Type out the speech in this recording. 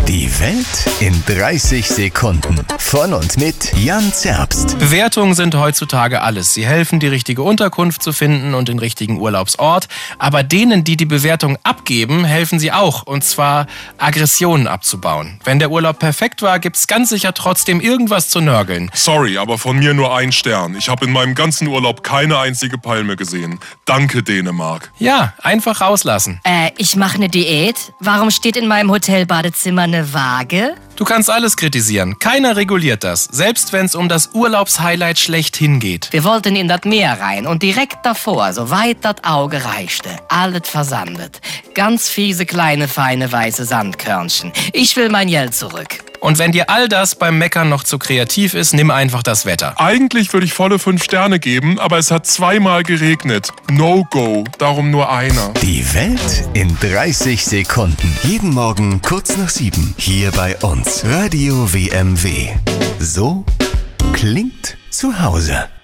Die Welt in 30 Sekunden. Von und mit Jan Zerbst. Bewertungen sind heutzutage alles. Sie helfen, die richtige Unterkunft zu finden und den richtigen Urlaubsort. Aber denen, die die Bewertung abgeben, helfen sie auch. Und zwar Aggressionen abzubauen. Wenn der Urlaub perfekt war, gibt's ganz sicher trotzdem irgendwas zu nörgeln. Sorry, aber von mir nur 1 Stern. Ich habe in meinem ganzen Urlaub keine einzige Palme gesehen. Danke, Dänemark. Ja, einfach rauslassen. Ich mache eine Diät. Warum steht in meinem Hotelbadezimmer eine Waage? Du kannst alles kritisieren. Keiner reguliert das. Selbst wenn es um das Urlaubshighlight schlechthin geht. Wir wollten in das Meer rein und direkt davor, so weit das Auge reichte, alles versandet. Ganz fiese, kleine, feine, weiße Sandkörnchen. Ich will mein Geld zurück. Und wenn dir all das beim Meckern noch zu kreativ ist, nimm einfach das Wetter. Eigentlich würde ich volle 5 Sterne geben, aber es hat 2-mal geregnet. No go, darum nur einer. Die Welt in 30 Sekunden. Jeden Morgen kurz nach 7. Hier bei uns. Radio WMW. So klingt zu Hause.